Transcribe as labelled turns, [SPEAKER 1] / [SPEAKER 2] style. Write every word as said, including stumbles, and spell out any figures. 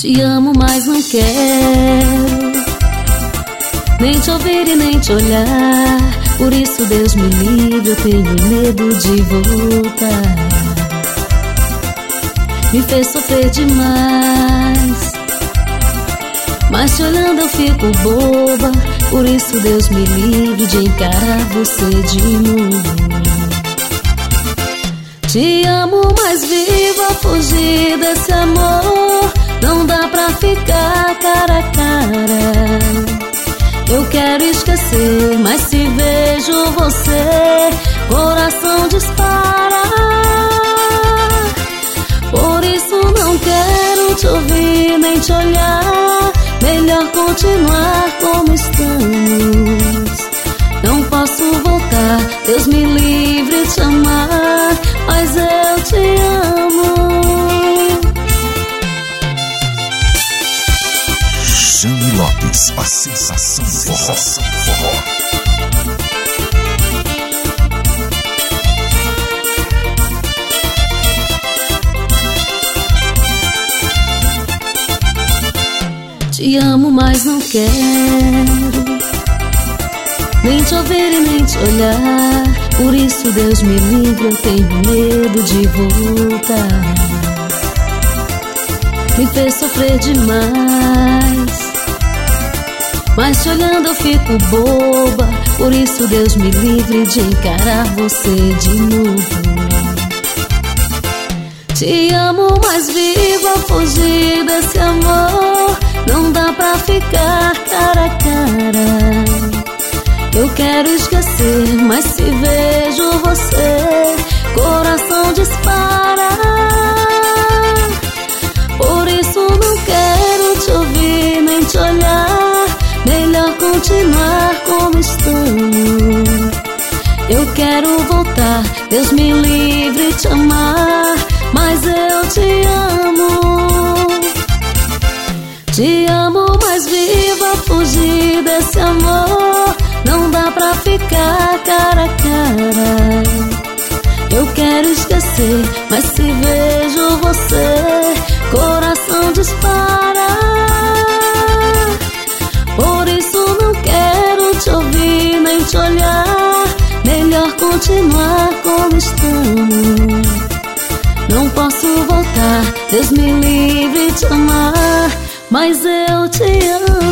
[SPEAKER 1] Te amo, mas não quero nem te ouvir e nem te olhar. Por isso, Deus me livre, eu tenho medo de voltar. Me fez sofrer demais, mas te olhando eu fico boba. Por isso, Deus me livre de encarar você de novo. Te amo, mas viva fugir desse amor. Não dá pra ficar cara a cara. Eu quero esquecer, mas se vejo você, coração dispara. Por isso não quero te ouvir nem te olhar. Melhor continuar como estamos. Não posso voltar, Deus me livre de te amar, mas eu te amo.
[SPEAKER 2] Jane Lopes, a sensação do forró.
[SPEAKER 1] Te amo, mas não quero nem te ouvir e nem te olhar. Por isso, Deus me livre, eu tenho medo de voltar. Me fez sofrer demais, mas te olhando eu fico boba. Por isso, Deus me livre de encarar você de novo. Te amo, mas viva fugir desse amor. Não dá pra ficar cara a cara. Eu quero esquecer, mas se vejo você, coração dispara. Por isso não quero te ouvir nem te olhar. Melhor continuar como estamos. Eu quero voltar, Deus me livre de te amar, mas eu te amo. Te amo, mas viva fugir desse amor. Não dá pra ficar cara a cara. Eu quero esquecer, mas se vejo você, coração dispara. Por isso não quero te ouvir nem te olhar. Melhor continuar como estamos. Não posso voltar, Deus me livre de te amar, mas eu te amo.